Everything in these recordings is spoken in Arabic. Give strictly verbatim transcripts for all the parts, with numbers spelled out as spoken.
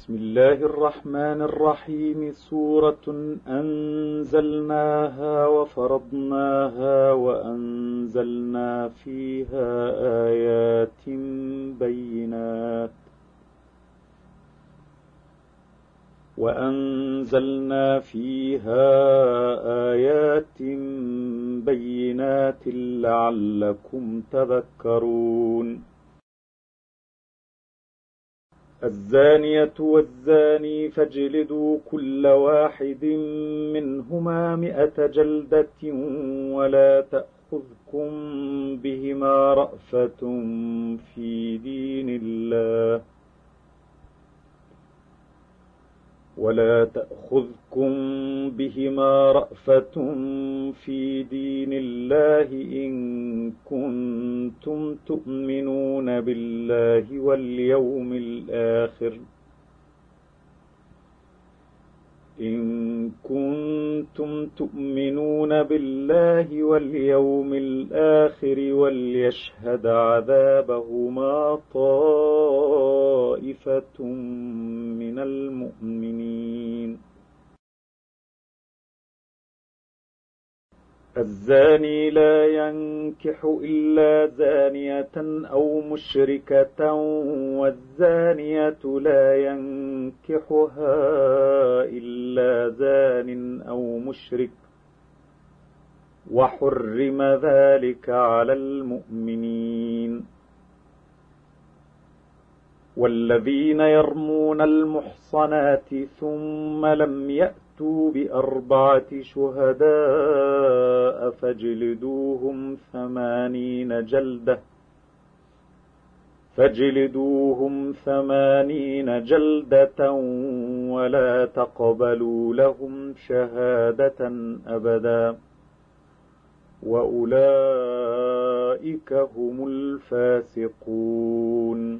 بسم الله الرحمن الرحيم. سورة أنزلناها وفرضناها وأنزلنا فيها آيات بينات وأنزلنا فيها آيات بينات لعلكم تذكرون. الزانية والزاني فاجلدوا كل واحد منهما مئة جلدة ولا تأخذكم بهما رأفة في دين الله ولا تأخذكم بهما رأفة في دين الله إن كنتم تؤمنون بالله واليوم الآخر إن كنتم تؤمنون بالله واليوم الآخر وليشهد عذابهما طائفة من المؤمنين. الزاني لا ينكح إلا زانية أو مشركة والزانية لا ينكحها إلا زان أو مشرك وحرم ذلك على المؤمنين. والذين يرمون المحصنات ثم لم يأتوا بأربعة شهداء فاجلدوهم ثمانين جلدة فاجلدوهم ثمانين جلدة ولا تقبلوا لهم شهادة أبدا وأولئك هم الفاسقون.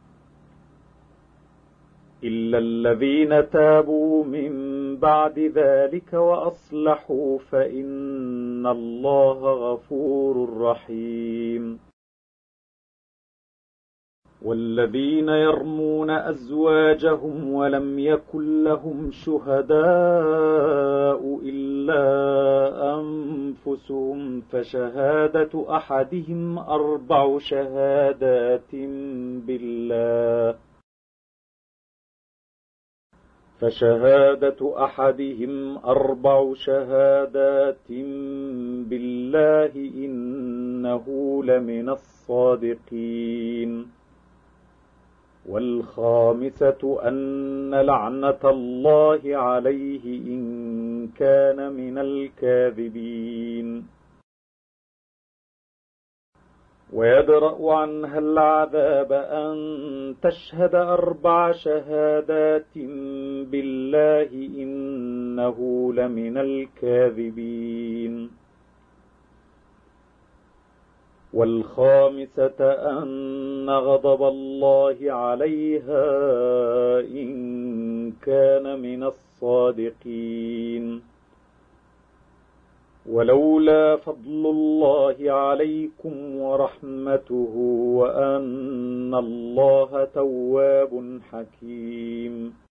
إلا الذين تابوا من بعد ذلك وأصلحوا فإن الله غفور رحيم. والذين يرمون أزواجهم ولم يكن لهم شهداء إلا أنفسهم فشهادة أحدهم أربع شهادات بالله فشهادة أحدهم أربع شهادات بالله إنه لمن الصادقين. والخامسة أن لعنة الله عليه إن كان من الكاذبين. ويدرأ عنها العذاب أن تشهد أربع شهادات بالله إنه لمن الكاذبين. والخامسة أن غضب الله عليها إن كان من الصادقين. ولولا فضل الله عليكم ورحمته وأن الله تواب حكيم.